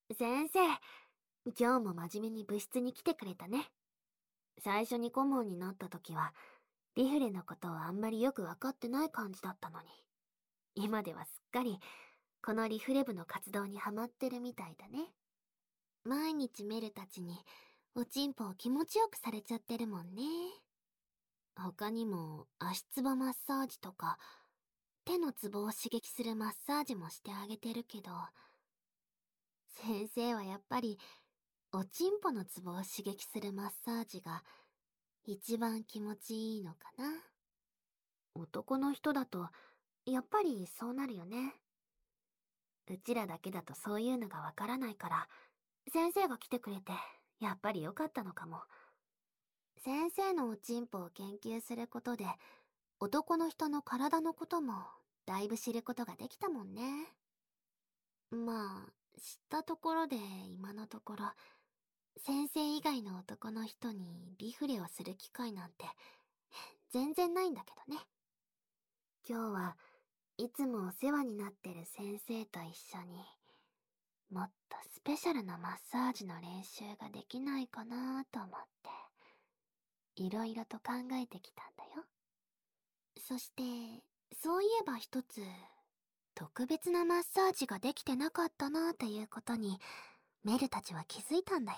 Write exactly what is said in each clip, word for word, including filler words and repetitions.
先生、今日も真面目に部室に来てくれたね。最初に顧問になった時は、リフレのことをあんまりよくわかってない感じだったのに。今ではすっかり、このリフレ部の活動にハマってるみたいだね。毎日メルたちに、おちんぽを気持ちよくされちゃってるもんね。他にも、足つぼマッサージとか、手のツボを刺激するマッサージもしてあげてるけど、先生はやっぱり、おちんぽのツボを刺激するマッサージが一番気持ちいいのかな。男の人だと、やっぱりそうなるよね。うちらだけだとそういうのがわからないから、先生が来てくれて、やっぱりよかったのかも。先生のおちんぽを研究することで、男の人の体のこともだいぶ知ることができたもんね。まあ、知ったところで今のところ、先生以外の男の人にリフレをする機会なんて全然ないんだけどね。今日はいつもお世話になってる先生と一緒にもっとスペシャルなマッサージの練習ができないかなと思っていろいろと考えてきたんだよ。そしてそういえば一つ特別なマッサージができてなかったなということにメルたちは気づいたんだよ。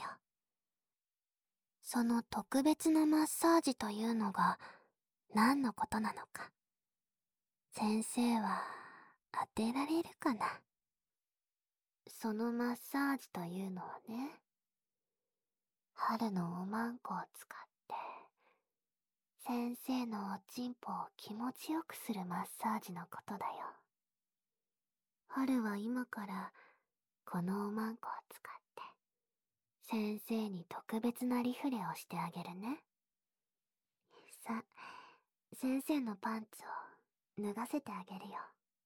その特別なマッサージというのが何のことなのか、先生は当てられるかな。そのマッサージというのはね、春のおまんこを使って先生のおちんぽを気持ちよくするマッサージのことだよ。春は今からこのおまんこを使って先生に特別なリフレをしてあげるね。さ、先生のパンツを脱がせてあげるよ。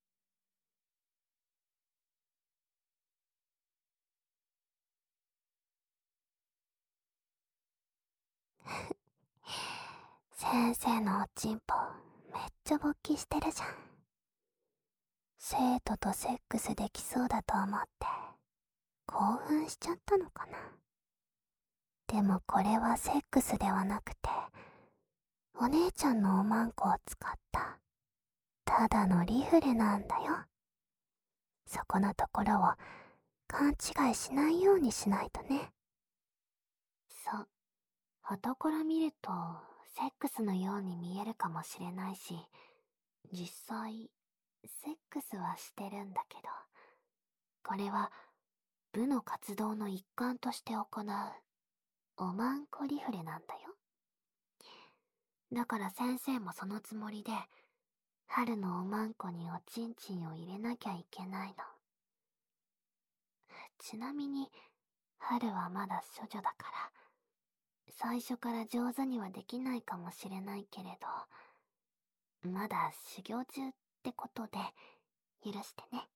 先生のおちんぽめっちゃ勃起してるじゃん。生徒とセックスできそうだと思って興奮しちゃったのかな。でもこれはセックスではなくてお姉ちゃんのおまんこを使ったただのリフレなんだよ。そこのところを勘違いしないようにしないとね。そう、傍から見るとセックスのように見えるかもしれないし、実際セックスはしてるんだけど、これは部の活動の一環として行うおまんこリフレなんだよ。だから先生もそのつもりで春のおまんこにおちんちんを入れなきゃいけないの。ちなみに春はまだ処女だから最初から上手にはできないかもしれないけれど、まだ修行中ってことで許してね。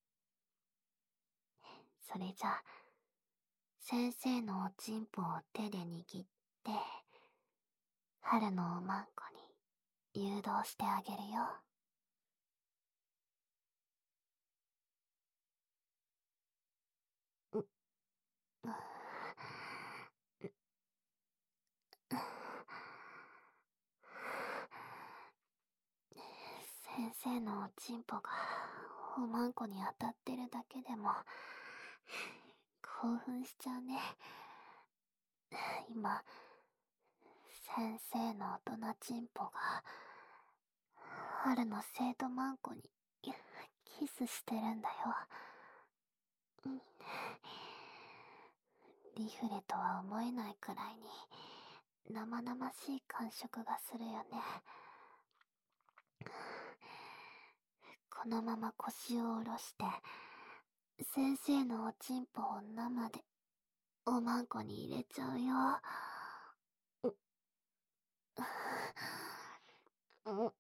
それじゃあ先生のおちんぽを手で握って春のおまんこに誘導してあげるよ。う、う先生のおちんぽがおまんこに当たってるだけでも興奮しちゃうね。今先生の大人ちんぽが春の生徒まんこにキスしてるんだよ。リフレとは思えないくらいに生々しい感触がするよね。このまま腰を下ろして先生のおちんぽを生でおまんこに入れちゃうよ。う、う、う、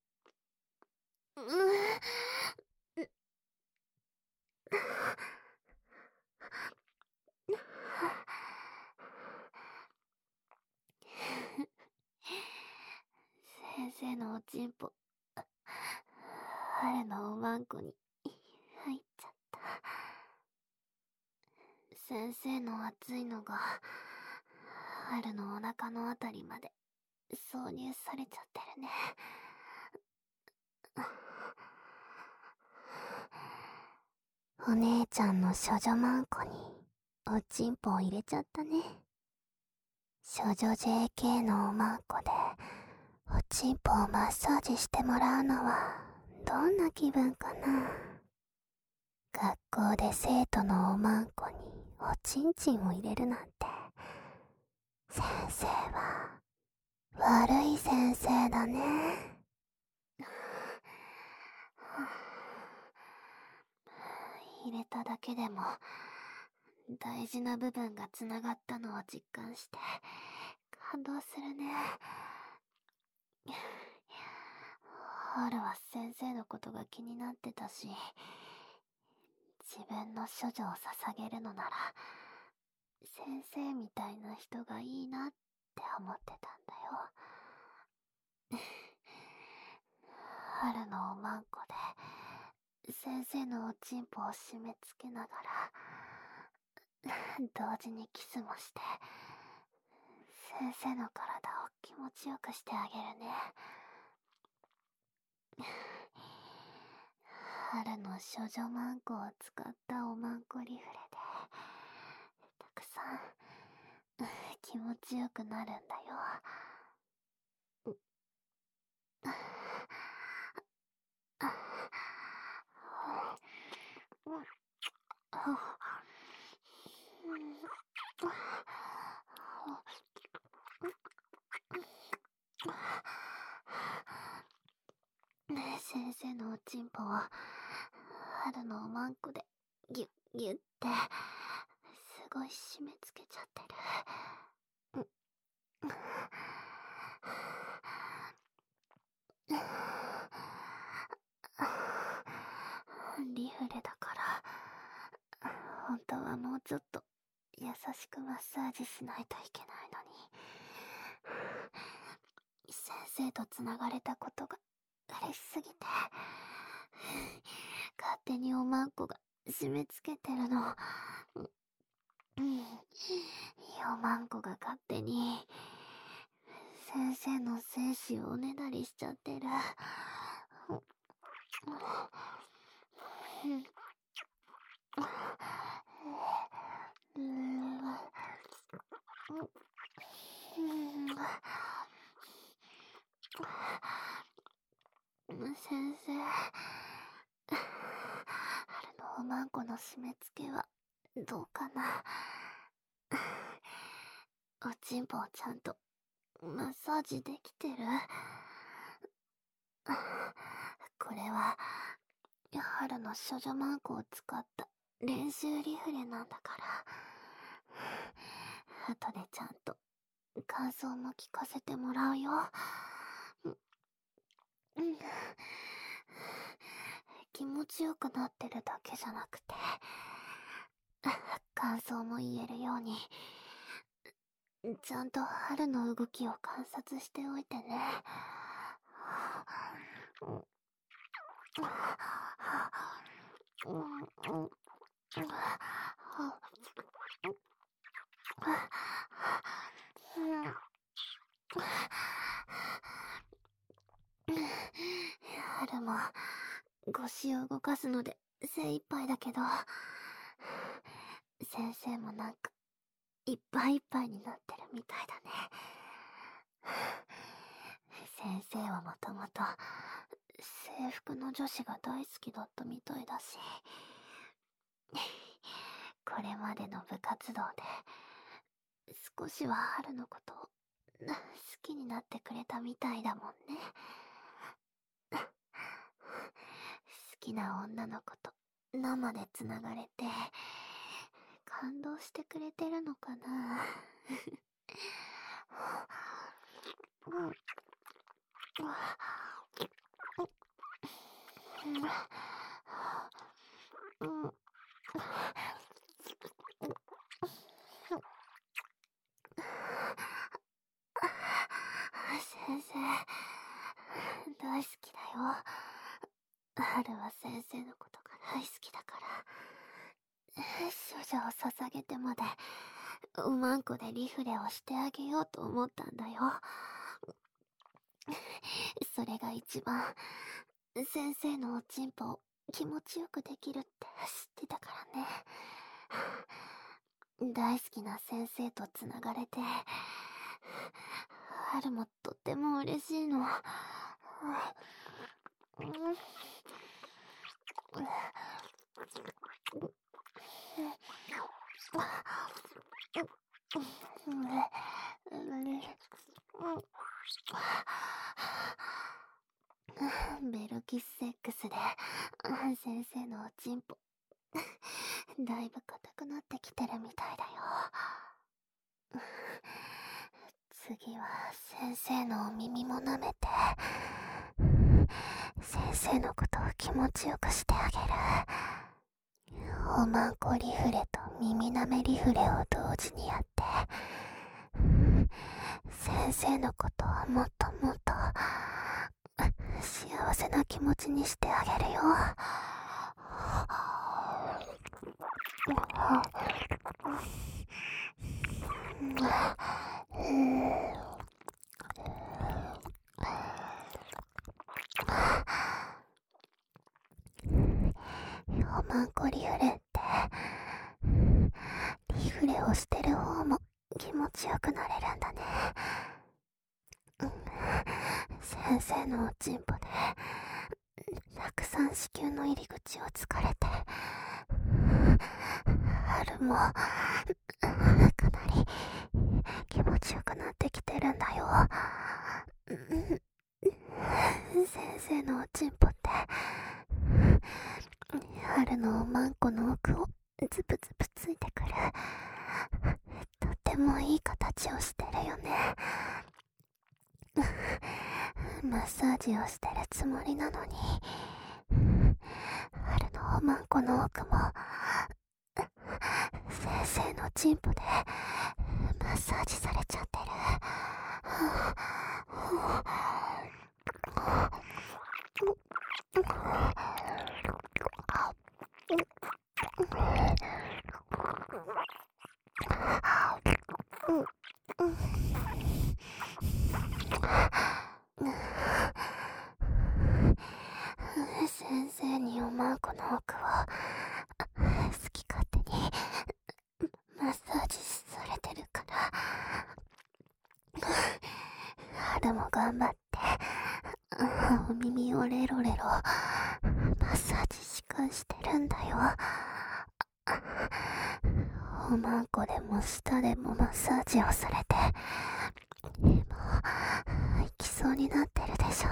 先生のおちんぽ春のおまんこに入っちゃった。 先生の熱いのが、春のお腹のあたりまで挿入されちゃってるね。お姉ちゃんの処女マンコにおちんぽを入れちゃったね。処女 ジェーケー のおまんこでおちんぽをマッサージしてもらうのはどんな気分かな。学校で生徒のおまんこにおちんちんを入れるなんて、先生は悪い先生だね。入れただけでも大事な部分がつながったのを実感して感動するね。ハルは先生のことが気になってたし、自分の処女を捧げるのなら先生みたいな人がいいなって思ってたんだよ。春のおまんこで先生のおちんぽを締め付けながら同時にキスもして先生の体を気持ちよくしてあげるね。春の処女マンコを使ったおまんこリフレでたくさん気持ちよくなるんだよ。先生のおちんぽを春のおまんこでギュッギュッってすごい締め付けちゃってる。リフレだから本当はもうちょっと優しくマッサージしないといけないのに、先生とつながれたことが嬉しすぎて勝手におまんこが締め付けてるの。うん、おまんこが勝手に先生の精子をおねだりしちゃってる。先生、春のおまんこの締め付けはどうかな。おちんぽをちゃんとマッサージできてる？これは春の処女マンコを使った練習リフレなんだから、後でちゃんと感想も聞かせてもらうよ。うん、気持ちよくなってるだけじゃなくて感想も言えるようにちゃんと春の動きを観察しておいてね。春も腰を動かすので精一杯だけど、先生もなんかいっぱいいっぱいになってるみたいだね。先生はもともと制服の女子が大好きだったみたいだし、これまでの部活動で少しは春のことを好きになってくれたみたいだもんね。好きな女の子と生でつながれて感動してくれてるのかな。先生、大好きだよ。春は先生のことが大好きだから。 処女を捧げてまで、おまんこでリフレをしてあげようと思ったんだよ。それが一番、先生のおちんぽを気持ちよくできるって知ってたからね。大好きな先生とつながれて、春もとっても嬉しいの。ベロキスセックスで先生のおちんぽだいぶ硬くなってきてるみたいだよ。次は先生のお耳も舐めて、先生のことを気持ちよくしてあげる。おまんこリフレと耳舐めリフレを同時にやって、先生のことをもっともっと幸せな気持ちにしてあげるよ。おまんこリフレって、リフレをしてる方も気持ちよくなれるんだね。先生のおちんぽでたくさん子宮の入り口を突かれて、春もかなり気持ちよくなってきてるんだよ。先生のおちんぽって春のおまんこの奥をズブズブついてくる、とってもいい形をしてるよね。マッサージをしてるつもりなのに、春のおまんこの奥も先生のチンポでマッサージされちゃってる。先生におまんこの奥を好き勝手にマッサージされてるから、春も頑張ってお耳をレロレロマッサージしかしてるんだよ。おまんこでも舌でもマッサージをされて、もう行きそうになってるでしょ。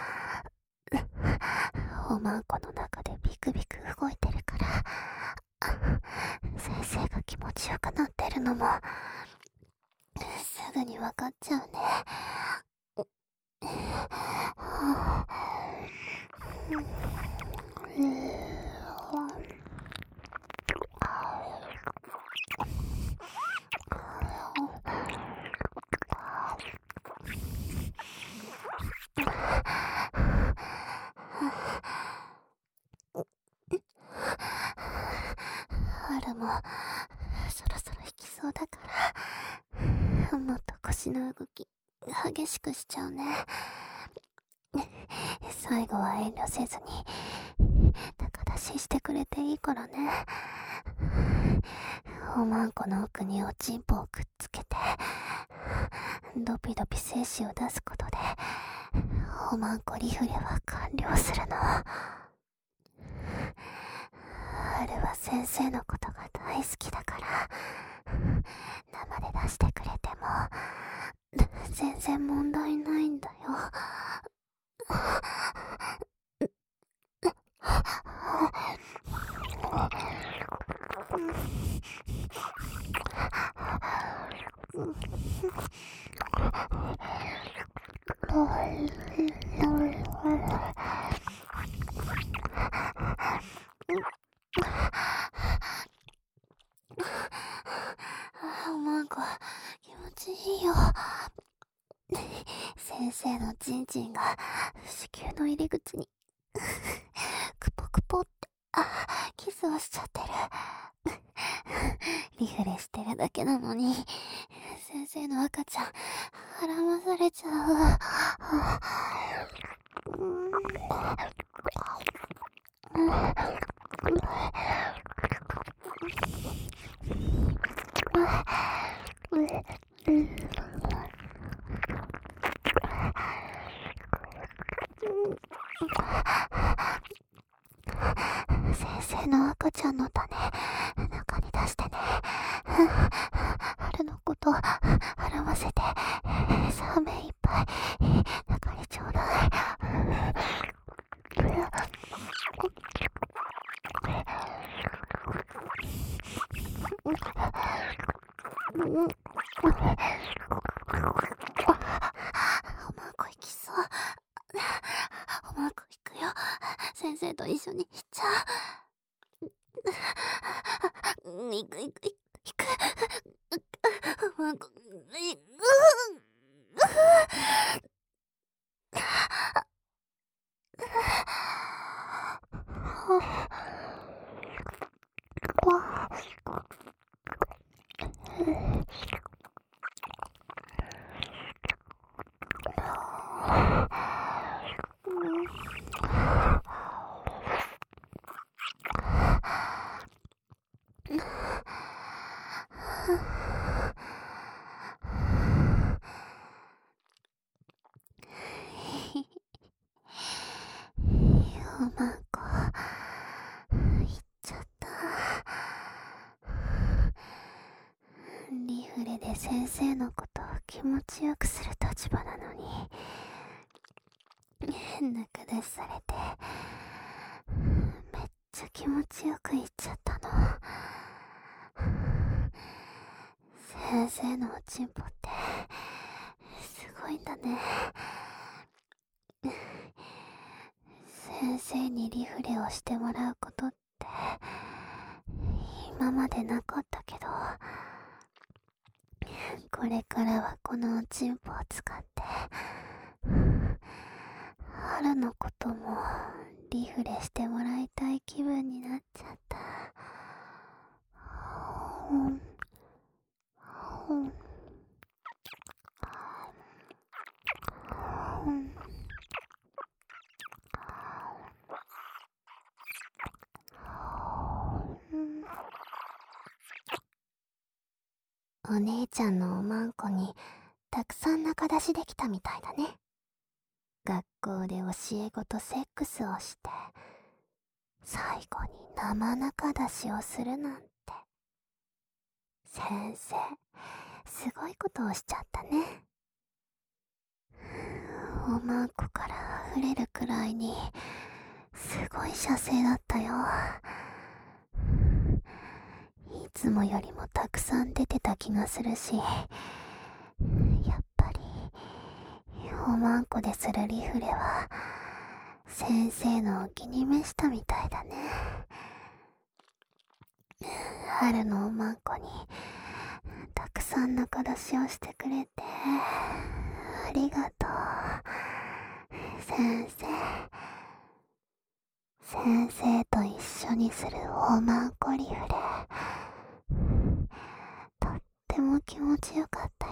おまんこの中でビクビク動いてるから、先生が気持ちよくなってるのもすぐにわかっちゃうね。春もそろそろ引きそうだから、もっと腰の動き激しくしちゃうね。最後は遠慮せずに高出ししてくれていいからね。おまんこの奥におちんぽをくっつけてドピドピ精子を出すことでおまんこリフレは完了するの。春は先生のことが大好きだから、生で出してくれても全然問題ないんだよ。おまんこ気持ちいいよ。先生のチンチンが子宮の入り口にクポクポってキスをしちゃってる。 リフレしてるだけなのに、先生の赤ちゃん、孕まされちゃう。先生の赤ちゃんの種、中に出してね。春のこと、孕ませて、さあ目いっぱい、中にちょうだい。おまんこ行きそう。おまんこ行くよ。先生と一緒に行っちゃう。行く行く行く。おまんこ、行く。おまんこ、行っちゃった。リフレで先生のことを気持ちよくする立場なのに、変な形されて、めっちゃ気持ちよく行っちゃったの。先生のおちんぽってすごいんだね。先生にリフレをしてもらうことって今までなかったけど、これからはこのおちんぽを使って春のこともリフレしてもらいたい気分になっちゃった。ほんほんほん。お姉ちゃんのおまんこにたくさん仲出しできたみたいだね。学校で教え子とセックスをして最後に生仲出しをするなんて。先生、すごいことをしちゃったね。おまんこから溢れるくらいにすごい射精だったよ。いつもよりもたくさん出てた気がするし、やっぱりおまんこでするリフレは先生のお気に召したみたいだね。春のおまんこにたくさん仲出しをしてくれてありがとう先生。先生と一緒にするおまんこリフレ、とっても気持ちよかった。